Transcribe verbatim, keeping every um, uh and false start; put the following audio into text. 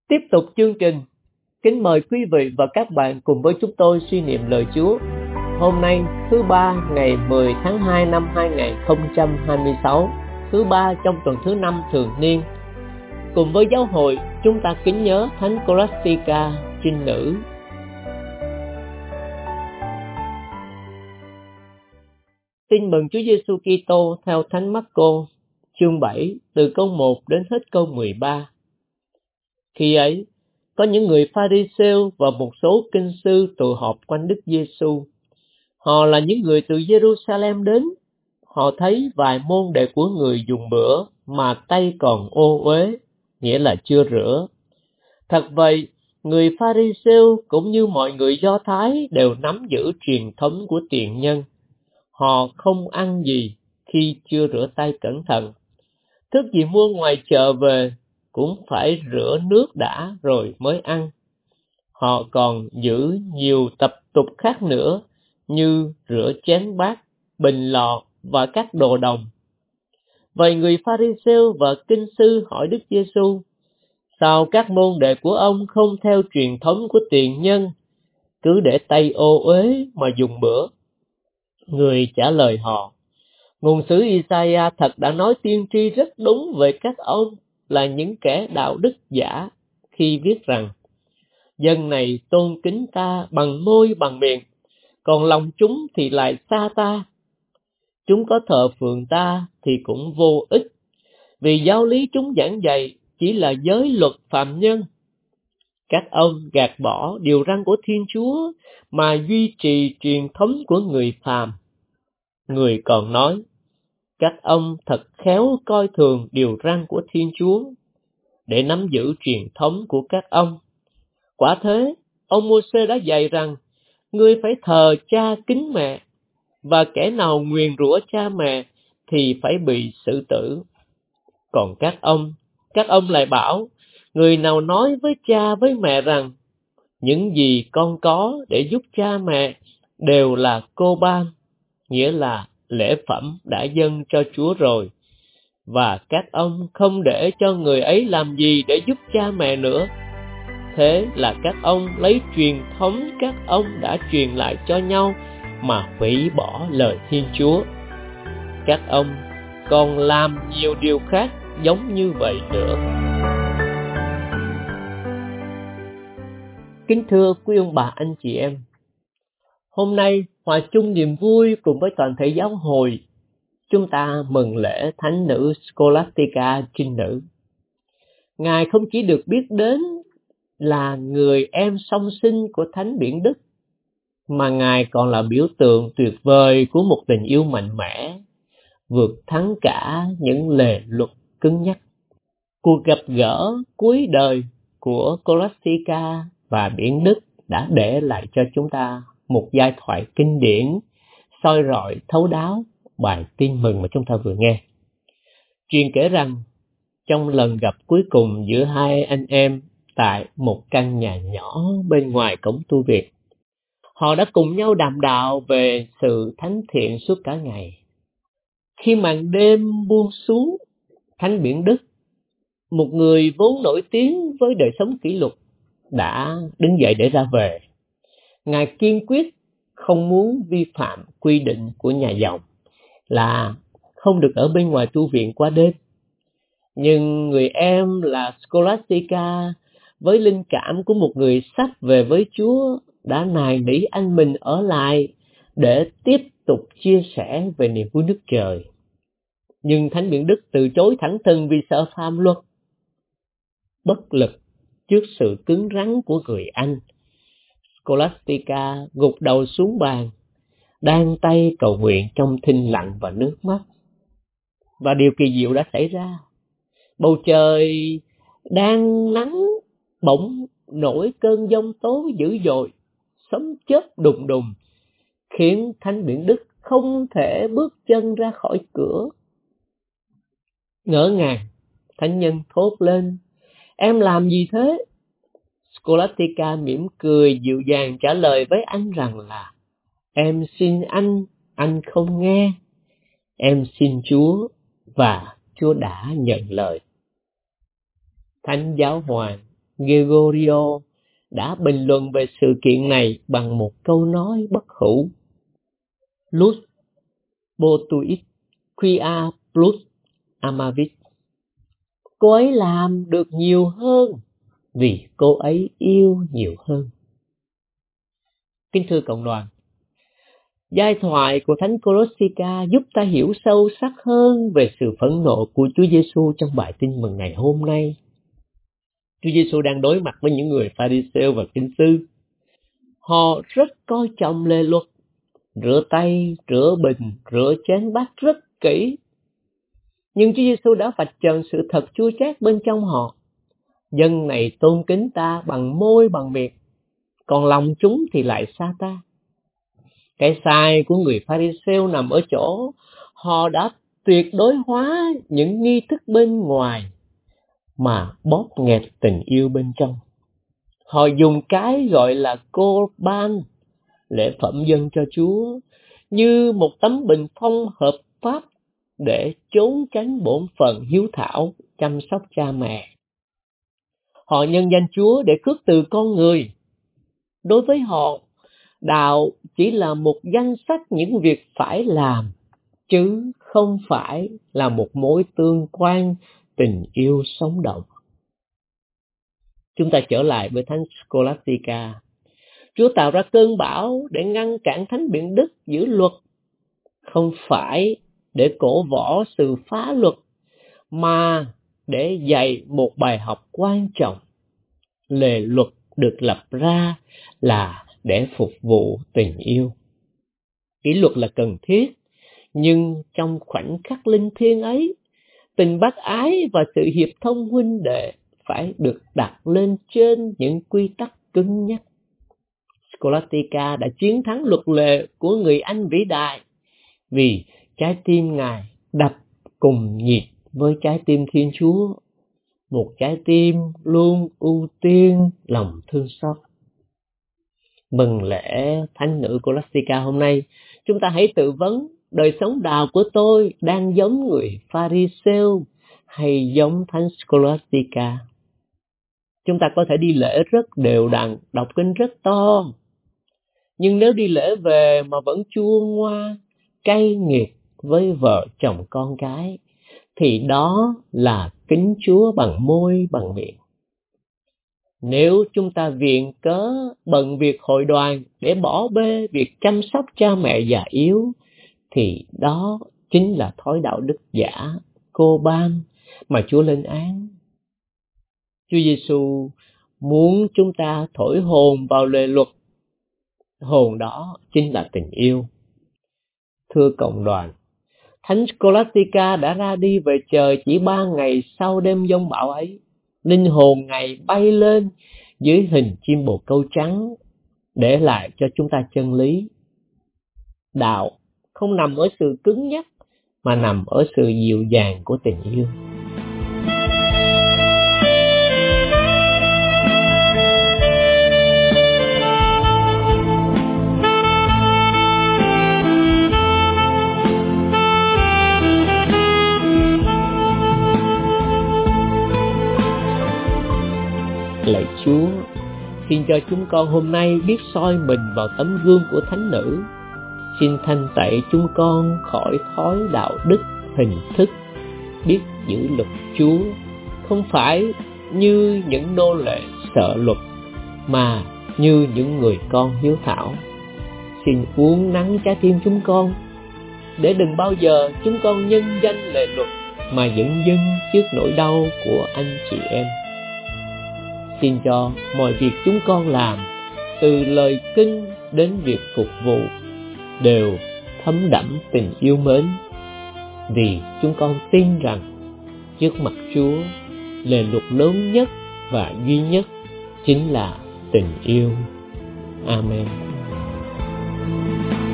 Tiếp tục chương trình, kính mời quý vị và các bạn cùng với chúng tôi suy niệm lời Chúa. Hôm nay thứ ba ngày mười tháng hai năm hai nghìn không trăm hai mươi sáu, thứ ba trong tuần thứ năm thường niên. Cùng với giáo hội, chúng ta kính nhớ Thánh Scholastica Trinh Nữ. Tin mừng Chúa Giêsu Kitô theo Thánh Marco, chương bảy, từ câu một đến hết câu mười ba. Khi ấy, có những người Pha-ri-sêu và một số kinh sư tụ họp quanh Đức Giêsu. Họ là những người từ Giê-ru-sa-lem đến. Họ thấy vài môn đệ của người dùng bữa mà tay còn ô uế, nghĩa là chưa rửa. Thật vậy, người Pha-ri-sêu cũng như mọi người Do Thái đều nắm giữ truyền thống của tiền nhân. Họ không ăn gì khi chưa rửa tay cẩn thận. Thức gì mua ngoài chợ về cũng phải rửa nước đã rồi mới ăn. Họ còn giữ nhiều tập tục khác nữa như rửa chén bát, bình lọ và các đồ đồng. Vậy người Pha-ri-sêu và kinh sư hỏi Đức Giêsu: sao các môn đệ của ông không theo truyền thống của tiền nhân, cứ để tay ô uế mà dùng bữa? Người trả lời họ: ngôn sứ Isaiah thật đã nói tiên tri rất đúng về các ông là những kẻ đạo đức giả khi viết rằng: dân này tôn kính ta bằng môi bằng miệng, còn lòng chúng thì lại xa ta. Chúng có thờ phượng ta thì cũng vô ích, vì giáo lý chúng giảng dạy chỉ là giới luật phạm nhân. Các ông gạt bỏ điều răn của Thiên Chúa mà duy trì truyền thống của người phàm. Người còn nói: các ông thật khéo coi thường điều răn của Thiên Chúa để nắm giữ truyền thống của các ông. Quả thế, ông Mô-sê đã dạy rằng ngươi phải thờ cha kính mẹ, và kẻ nào nguyền rủa cha mẹ thì phải bị xử tử. Còn các ông, các ông lại bảo, người nào nói với cha với mẹ rằng những gì con có để giúp cha mẹ đều là cô ban, nghĩa là lễ phẩm đã dâng cho Chúa rồi, và các ông không để cho người ấy làm gì để giúp cha mẹ nữa. Thế là các ông lấy truyền thống các ông đã truyền lại cho nhau mà hủy bỏ lời Thiên Chúa. Các ông còn làm nhiều điều khác giống như vậy nữa. Kính thưa quý ông bà anh chị em, hôm nay hòa chung niềm vui cùng với toàn thể giáo hội, chúng ta mừng lễ Thánh nữ Scholastica Trinh Nữ. Ngài không chỉ được biết đến là người em song sinh của Thánh Biển Đức, mà Ngài còn là biểu tượng tuyệt vời của một tình yêu mạnh mẽ, vượt thắng cả những lề luật cứng nhắc. Cuộc gặp gỡ cuối đời của Scholastica và Biển Đức đã để lại cho chúng ta một giai thoại kinh điển, soi rọi thấu đáo bài tin mừng mà chúng ta vừa nghe. Truyền kể rằng trong lần gặp cuối cùng giữa hai anh em tại một căn nhà nhỏ bên ngoài cổng tu viện, họ đã cùng nhau đàm đạo về sự thánh thiện suốt cả ngày. Khi màn đêm buông xuống, Thánh Biển Đức, một người vốn nổi tiếng với đời sống kỷ luật, đã đứng dậy để ra về. Ngài kiên quyết không muốn vi phạm quy định của nhà dòng là không được ở bên ngoài tu viện qua đêm. Nhưng người em là Scholastica, với linh cảm của một người sắp về với Chúa, đã nài nỉ anh mình ở lại để tiếp tục chia sẻ về niềm vui nước trời. Nhưng Thánh Biển Đức từ chối thẳng thừng vì sợ phạm luật. Bất lực trước sự cứng rắn của người anh, Scholastica gục đầu xuống bàn, đan tay cầu nguyện trong thinh lặng và nước mắt. Và điều kỳ diệu đã xảy ra. Bầu trời đang nắng bỗng nổi cơn giông tố dữ dội, sấm chớp đùng đùng, khiến Thánh Biển Đức không thể bước chân ra khỏi cửa. Ngỡ ngàng, thánh nhân thốt lên: em làm gì thế? Scholastica mỉm cười dịu dàng trả lời với anh rằng là: em xin anh, anh không nghe. Em xin Chúa và Chúa đã nhận lời. Thánh Giáo Hoàng Gregorio đã bình luận về sự kiện này bằng một câu nói bất hủ: Lux potuit quia plus amavit. Cô ấy làm được nhiều hơn vì cô ấy yêu nhiều hơn. Kính thưa cộng đoàn, giai thoại của Thánh Corsica giúp ta hiểu sâu sắc hơn về sự phẫn nộ của Chúa Giêsu trong bài tin mừng ngày hôm nay. Chúa Giêsu đang đối mặt với những người Pha-ri-sêu và kinh sư. Họ rất coi trọng lề luật, rửa tay, rửa bình, rửa chén bát rất kỹ. Nhưng Chúa Giêsu đã vạch trần sự thật chua chát bên trong họ. Dân này tôn kính ta bằng môi bằng miệng, còn lòng chúng thì lại xa ta. Cái sai của người Pha-ri-sêu nằm ở chỗ họ đã tuyệt đối hóa những nghi thức bên ngoài mà bóp nghẹt tình yêu bên trong. Họ dùng cái gọi là cô-ban, lễ phẩm dâng cho Chúa, như một tấm bình phong hợp pháp để trốn tránh bổn phận hiếu thảo chăm sóc cha mẹ. Họ nhân danh Chúa để khước từ con người. Đối với họ, đạo chỉ là một danh sách những việc phải làm, chứ không phải là một mối tương quan tình yêu sống động. Chúng ta trở lại với Thánh Scholastica. Chúa tạo ra cơn bão để ngăn cản Thánh Biện Đức giữ luật, không phải để cổ võ sự phá luật, mà để dạy một bài học quan trọng. Lề luật được lập ra là để phục vụ tình yêu. Kỷ luật là cần thiết, nhưng trong khoảnh khắc linh thiêng ấy, tình bác ái và sự hiệp thông huynh đệ phải được đặt lên trên những quy tắc cứng nhắc. Scholastica đã chiến thắng luật lệ của người Anh vĩ đại vì trái tim Ngài đập cùng nhịp với trái tim Thiên Chúa, một trái tim luôn ưu tiên lòng thương xót. Mừng lễ Thánh nữ Scholastica hôm nay, chúng ta hãy tự vấn đời sống đạo của tôi đang giống người Pha-ri-sêu hay giống Thánh Scholastica. Chúng ta có thể đi lễ rất đều đặn, đọc kinh rất to, nhưng nếu đi lễ về mà vẫn chua ngoa, cay nghiệt với vợ chồng con cái, thì đó là kính Chúa bằng môi bằng miệng. Nếu chúng ta viện cớ bận việc hội đoàn để bỏ bê việc chăm sóc cha mẹ già yếu, thì đó chính là thói đạo đức giả, cô ban mà Chúa lên án. Chúa Giêsu muốn chúng ta thổi hồn vào lề luật. Hồn đó chính là tình yêu. Thưa cộng đoàn, Thánh Scholastica đã ra đi về trời chỉ ba ngày sau đêm giông bão ấy. Linh hồn Ngài bay lên dưới hình chim bồ câu trắng, để lại cho chúng ta chân lý. Đạo không nằm ở sự cứng nhắc, mà nằm ở sự dịu dàng của tình yêu. Lạy Chúa, xin cho chúng con hôm nay biết soi mình vào tấm gương của Thánh nữ. Xin thanh tẩy chúng con khỏi thói đạo đức hình thức, biết giữ luật Chúa, không phải như những nô lệ sợ luật, mà như những người con hiếu thảo. Xin uốn nắn trái tim chúng con, để đừng bao giờ chúng con nhân danh lệ luật mà dửng dưng trước nỗi đau của anh chị em. Xin cho mọi việc chúng con làm, từ lời kinh đến việc phục vụ, đều thấm đẫm tình yêu mến. Vì chúng con tin rằng trước mặt Chúa, lề luật lớn nhất và duy nhất chính là tình yêu. Amen.